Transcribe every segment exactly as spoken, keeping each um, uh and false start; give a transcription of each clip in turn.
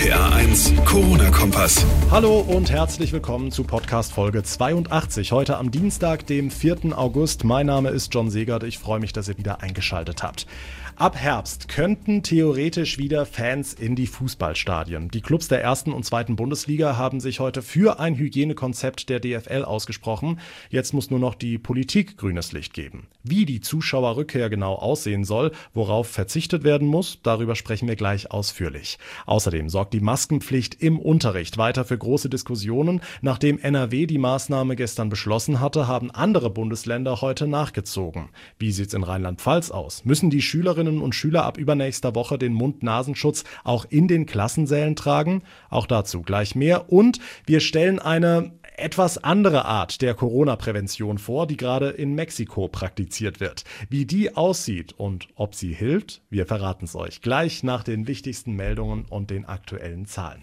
P R eins Corona-Kompass. Hallo und herzlich willkommen zu Podcast Folge zweiundachtzig. Heute am Dienstag, dem vierten August. Mein Name ist John Segert. Ich freue mich, dass ihr wieder eingeschaltet habt. Ab Herbst könnten theoretisch wieder Fans in die Fußballstadien. Die Clubs der ersten und zweiten Bundesliga haben sich heute für ein Hygienekonzept der D F L ausgesprochen. Jetzt muss nur noch die Politik grünes Licht geben. Wie die Zuschauerrückkehr genau aussehen soll, worauf verzichtet werden muss, darüber sprechen wir gleich ausführlich. Außerdem sorgt die Maskenpflicht im Unterricht weiter für große Diskussionen. Nachdem N R W die Maßnahme gestern beschlossen hatte, haben andere Bundesländer heute nachgezogen. Wie sieht's in Rheinland-Pfalz aus? Müssen die Schülerinnen und Schüler ab übernächster Woche den Mund-Nasenschutz auch in den Klassensälen tragen? Auch dazu gleich mehr. Und wir stellen eine etwas andere Art der Corona-Prävention vor, die gerade in Mexiko praktiziert wird. Wie die aussieht und ob sie hilft, wir verraten es euch gleich nach den wichtigsten Meldungen und den aktuellen Zahlen.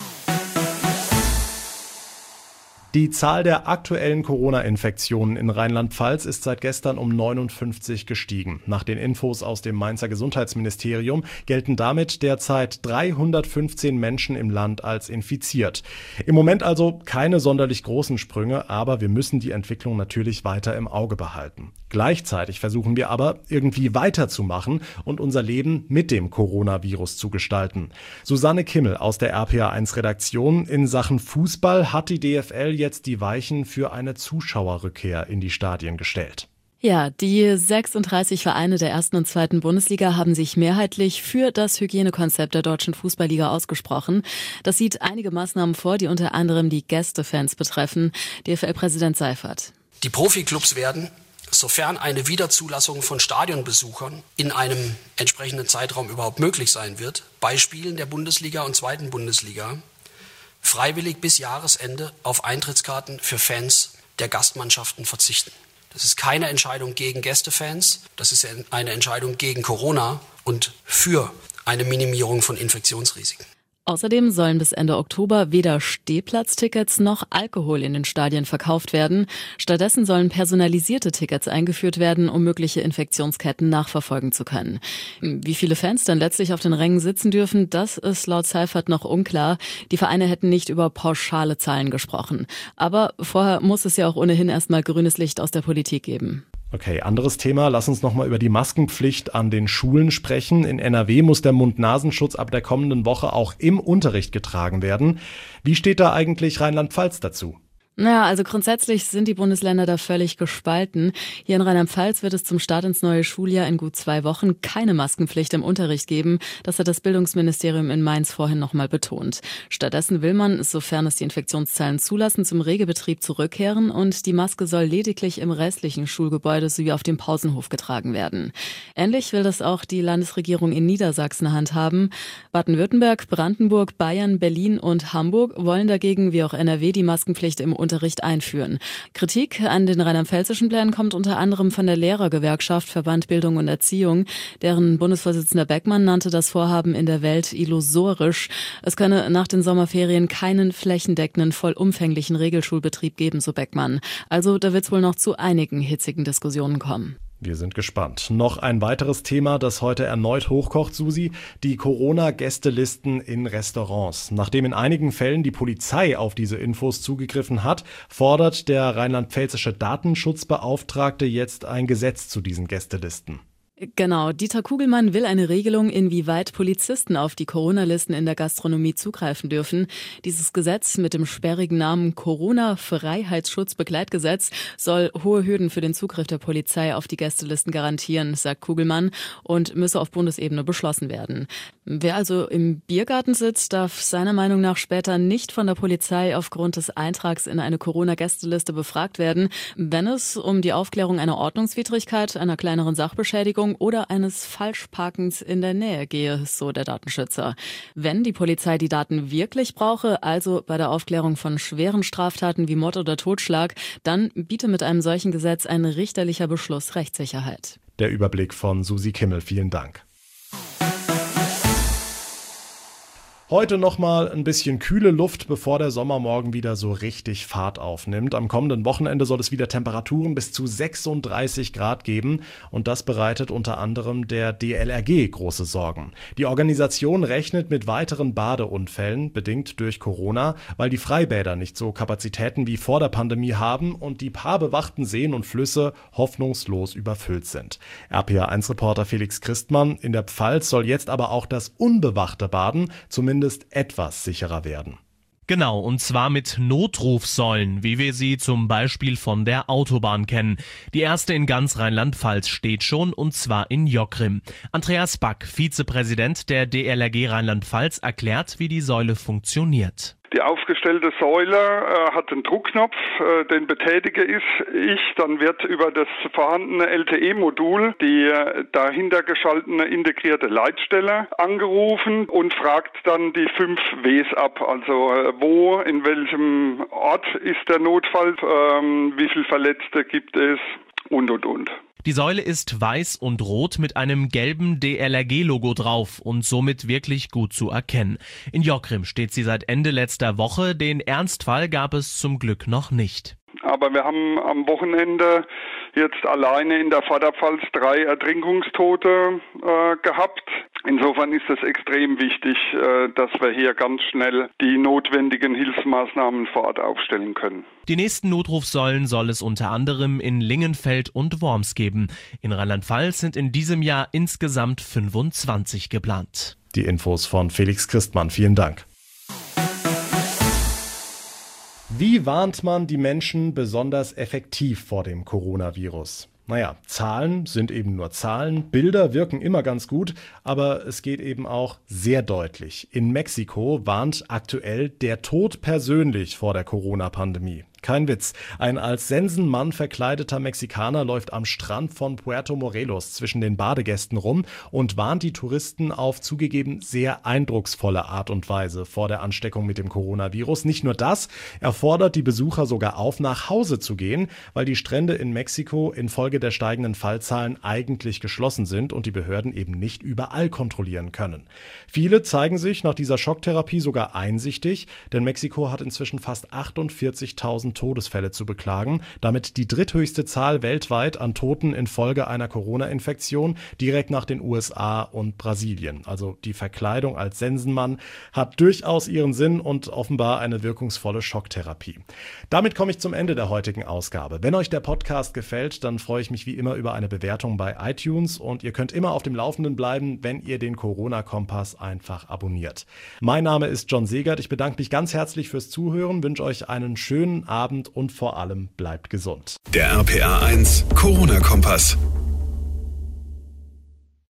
Die Zahl der aktuellen Corona-Infektionen in Rheinland-Pfalz ist seit gestern um neunundfünfzig gestiegen. Nach den Infos aus dem Mainzer Gesundheitsministerium gelten damit derzeit dreihundertfünfzehn Menschen im Land als infiziert. Im Moment also keine sonderlich großen Sprünge, aber wir müssen die Entwicklung natürlich weiter im Auge behalten. Gleichzeitig versuchen wir aber irgendwie weiterzumachen und unser Leben mit dem Coronavirus zu gestalten. Susanne Kimmel aus der R P A eins Redaktion: In Sachen Fußball hat die D F L jetzt die Weichen für eine Zuschauerrückkehr in die Stadien gestellt. Ja, die sechsunddreißig Vereine der ersten und zweiten Bundesliga haben sich mehrheitlich für das Hygienekonzept der Deutschen Fußballliga ausgesprochen. Das sieht einige Maßnahmen vor, die unter anderem die Gästefans betreffen. D F L-Präsident Seifert. Die Profiklubs werden, sofern eine Wiederzulassung von Stadionbesuchern in einem entsprechenden Zeitraum überhaupt möglich sein wird, bei Spielen der Bundesliga und zweiten Bundesliga freiwillig bis Jahresende auf Eintrittskarten für Fans der Gastmannschaften verzichten. Das ist keine Entscheidung gegen Gästefans, das ist eine Entscheidung gegen Corona und für eine Minimierung von Infektionsrisiken. Außerdem sollen bis Ende Oktober weder Stehplatztickets noch Alkohol in den Stadien verkauft werden. Stattdessen sollen personalisierte Tickets eingeführt werden, um mögliche Infektionsketten nachverfolgen zu können. Wie viele Fans dann letztlich auf den Rängen sitzen dürfen, das ist laut Seifert noch unklar. Die Vereine hätten nicht über pauschale Zahlen gesprochen. Aber vorher muss es ja auch ohnehin erstmal grünes Licht aus der Politik geben. Okay, anderes Thema. Lass uns nochmal über die Maskenpflicht an den Schulen sprechen. In N R W muss der Mund-Nasenschutz ab der kommenden Woche auch im Unterricht getragen werden. Wie steht da eigentlich Rheinland-Pfalz dazu? Naja, also grundsätzlich sind die Bundesländer da völlig gespalten. Hier in Rheinland-Pfalz wird es zum Start ins neue Schuljahr in gut zwei Wochen keine Maskenpflicht im Unterricht geben. Das hat das Bildungsministerium in Mainz vorhin nochmal betont. Stattdessen will man, sofern es die Infektionszahlen zulassen, zum Regelbetrieb zurückkehren und die Maske soll lediglich im restlichen Schulgebäude sowie auf dem Pausenhof getragen werden. Ähnlich will das auch die Landesregierung in Niedersachsen handhaben. Baden-Württemberg, Brandenburg, Bayern, Berlin und Hamburg wollen dagegen, wie auch N R W, die Maskenpflicht im Unterricht einführen. Kritik an den rheinland-pfälzischen Plänen kommt unter anderem von der Lehrergewerkschaft Verband Bildung und Erziehung. Deren Bundesvorsitzender Beckmann nannte das Vorhaben in der Welt illusorisch. Es könne nach den Sommerferien keinen flächendeckenden, vollumfänglichen Regelschulbetrieb geben, so Beckmann. Also da wird es wohl noch zu einigen hitzigen Diskussionen kommen. Wir sind gespannt. Noch ein weiteres Thema, das heute erneut hochkocht, Susi: die Corona-Gästelisten in Restaurants. Nachdem in einigen Fällen die Polizei auf diese Infos zugegriffen hat, fordert der rheinland-pfälzische Datenschutzbeauftragte jetzt ein Gesetz zu diesen Gästelisten. Genau, Dieter Kugelmann will eine Regelung, inwieweit Polizisten auf die Corona-Listen in der Gastronomie zugreifen dürfen. Dieses Gesetz mit dem sperrigen Namen Corona-Freiheitsschutzbegleitgesetz soll hohe Hürden für den Zugriff der Polizei auf die Gästelisten garantieren, sagt Kugelmann, und müsse auf Bundesebene beschlossen werden. Wer also im Biergarten sitzt, darf seiner Meinung nach später nicht von der Polizei aufgrund des Eintrags in eine Corona-Gästeliste befragt werden, wenn es um die Aufklärung einer Ordnungswidrigkeit, einer kleineren Sachbeschädigung oder eines Falschparkens in der Nähe gehe, so der Datenschützer. Wenn die Polizei die Daten wirklich brauche, also bei der Aufklärung von schweren Straftaten wie Mord oder Totschlag, dann biete mit einem solchen Gesetz ein richterlicher Beschluss Rechtssicherheit. Der Überblick von Susi Kimmel, vielen Dank. Heute nochmal ein bisschen kühle Luft, bevor der Sommer morgen wieder so richtig Fahrt aufnimmt. Am kommenden Wochenende soll es wieder Temperaturen bis zu sechsunddreißig Grad geben und das bereitet unter anderem der D L R G große Sorgen. Die Organisation rechnet mit weiteren Badeunfällen, bedingt durch Corona, weil die Freibäder nicht so Kapazitäten wie vor der Pandemie haben und die paar bewachten Seen und Flüsse hoffnungslos überfüllt sind. R P A eins Reporter Felix Christmann: In der Pfalz soll jetzt aber auch das unbewachte Baden zumindest etwas sicherer werden. Genau, und zwar mit Notrufsäulen, wie wir sie zum Beispiel von der Autobahn kennen. Die erste in ganz Rheinland-Pfalz steht schon, und zwar in Jockrim. Andreas Back, Vizepräsident der D L R G Rheinland-Pfalz, erklärt, wie die Säule funktioniert. Die aufgestellte Säule äh, hat einen Druckknopf, äh, den betätige ich, ich. Dann wird über das vorhandene L T E-Modul die äh, dahinter geschaltete integrierte Leitstelle angerufen und fragt dann die fünf Ws ab. Also äh, wo, in welchem Ort ist der Notfall, ähm, wie viele Verletzte gibt es und, und, und. Die Säule ist weiß und rot mit einem gelben D L R G-Logo drauf und somit wirklich gut zu erkennen. In Jockrim steht sie seit Ende letzter Woche. Den Ernstfall gab es zum Glück noch nicht. Aber wir haben am Wochenende jetzt alleine in der Vorderpfalz drei Ertrinkungstote äh, gehabt. Insofern ist es extrem wichtig, äh, dass wir hier ganz schnell die notwendigen Hilfsmaßnahmen vor Ort aufstellen können. Die nächsten Notrufsäulen soll es unter anderem in Lingenfeld und Worms geben. In Rheinland-Pfalz sind in diesem Jahr insgesamt fünfundzwanzig geplant. Die Infos von Felix Christmann. Vielen Dank. Wie warnt man die Menschen besonders effektiv vor dem Coronavirus? Naja, Zahlen sind eben nur Zahlen, Bilder wirken immer ganz gut, aber es geht eben auch sehr deutlich. In Mexiko warnt aktuell der Tod persönlich vor der Corona-Pandemie. Kein Witz. Ein als Sensenmann verkleideter Mexikaner läuft am Strand von Puerto Morelos zwischen den Badegästen rum und warnt die Touristen auf zugegeben sehr eindrucksvolle Art und Weise vor der Ansteckung mit dem Coronavirus. Nicht nur das, er fordert die Besucher sogar auf, nach Hause zu gehen, weil die Strände in Mexiko infolge der steigenden Fallzahlen eigentlich geschlossen sind und die Behörden eben nicht überall kontrollieren können. Viele zeigen sich nach dieser Schocktherapie sogar einsichtig, denn Mexiko hat inzwischen fast achtundvierzigtausend Todesfälle zu beklagen, damit die dritthöchste Zahl weltweit an Toten infolge einer Corona-Infektion, direkt nach den U S A und Brasilien. Also die Verkleidung als Sensenmann hat durchaus ihren Sinn und offenbar eine wirkungsvolle Schocktherapie. Damit komme ich zum Ende der heutigen Ausgabe. Wenn euch der Podcast gefällt, dann freue ich mich wie immer über eine Bewertung bei iTunes und ihr könnt immer auf dem Laufenden bleiben, wenn ihr den Corona-Kompass einfach abonniert. Mein Name ist John Segert. Ich bedanke mich ganz herzlich fürs Zuhören, wünsche euch einen schönen Abend und vor allem bleibt gesund. Der R P A eins Corona-Kompass.